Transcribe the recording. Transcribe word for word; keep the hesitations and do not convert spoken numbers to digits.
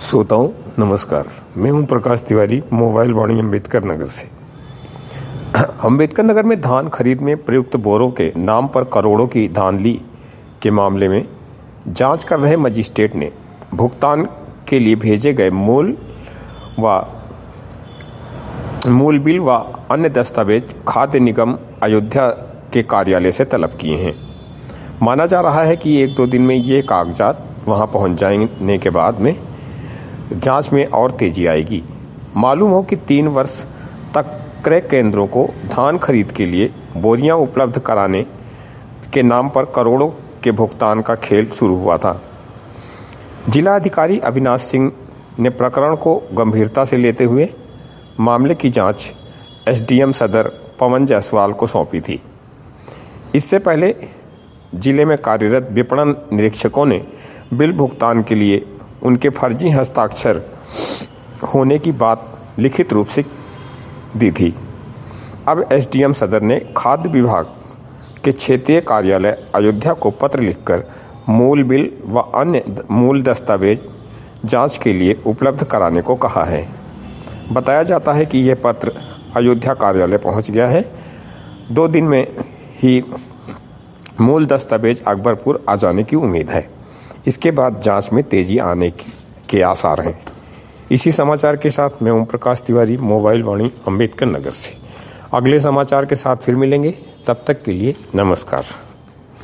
श्रोताओं नमस्कार, मैं हूं प्रकाश तिवारी, मोबाइल वाणी अम्बेडकर नगर से। अम्बेडकर नगर में धान खरीद में प्रयुक्त बोरों के नाम पर करोड़ों की धांधली के मामले में जांच कर रहे मजिस्ट्रेट ने भुगतान के लिए भेजे गए मूल व मूल बिल व अन्य दस्तावेज खाद्य निगम अयोध्या के कार्यालय से तलब किए हैं। माना जा रहा है कि एक दो दिन में ये कागजात वहां पहुंच जाने के बाद में जांच में और तेजी आएगी। मालूम हो कि तीन वर्ष तक क्रय केंद्रों को धान खरीद के लिए बोरियां उपलब्ध कराने के नाम पर करोड़ों के भुगतान का खेल शुरू हुआ था। जिला अधिकारी अविनाश सिंह ने प्रकरण को गंभीरता से लेते हुए मामले की जांच एसडीएम सदर पवन जायसवाल को सौंपी थी। इससे पहले जिले में कार्यरत विपणन निरीक्षकों ने बिल भुगतान के लिए उनके फर्जी हस्ताक्षर होने की बात लिखित रूप से दी थी। अब एसडीएम सदर ने खाद्य विभाग के क्षेत्रीय कार्यालय अयोध्या को पत्र लिखकर मूल बिल व अन्य मूल दस्तावेज जांच के लिए उपलब्ध कराने को कहा है। बताया जाता है कि यह पत्र अयोध्या कार्यालय पहुंच गया है। दो दिन में ही मूल दस्तावेज अकबरपुर आ जाने की उम्मीद है। इसके बाद जांच में तेजी आने के आसार हैं। इसी समाचार के साथ मैं ओम प्रकाश तिवारी, मोबाइल वाणी अम्बेडकर नगर से। अगले समाचार के साथ फिर मिलेंगे, तब तक के लिए नमस्कार।